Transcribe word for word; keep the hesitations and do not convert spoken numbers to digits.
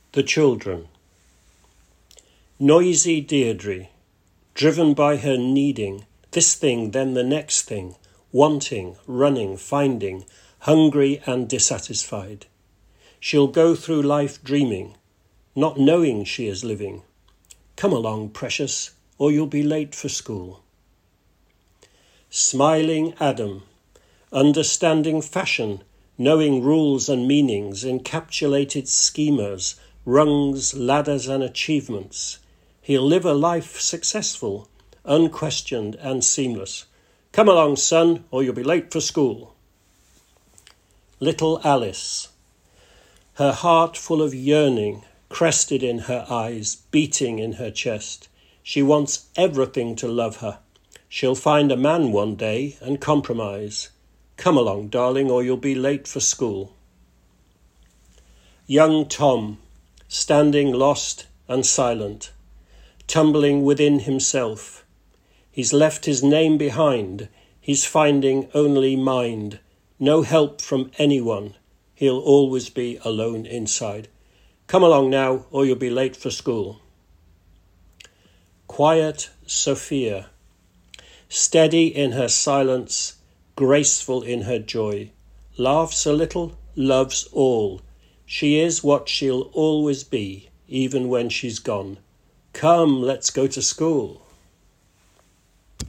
The children. Noisy Deirdre, driven by her needing, this thing, then the next thing, wanting, running, finding, hungry and dissatisfied. She'll go through life dreaming, not knowing she is living. Come along, precious, or you'll be late for school. Smiling Adam, understanding fashion, knowing rules and meanings, encapsulated schemers, rungs, ladders and achievements. He'll live a life successful, unquestioned and seamless. Come along, son, or you'll be late for school. Little Alice, her heart full of yearning, crested in her eyes, beating in her chest. She wants everything to love her. She'll find a man one day and compromise. Come along, darling, or you'll be late for school. Young Tom, standing lost and silent, tumbling within himself. He's left his name behind. He's finding only mind. No help from anyone. He'll always be alone inside. Come along now, or you'll be late for school. Quiet Sophia, steady in her silence, graceful in her joy, laughs a little, loves all. She is what she'll always be, even when she's gone. Come, let's go to school.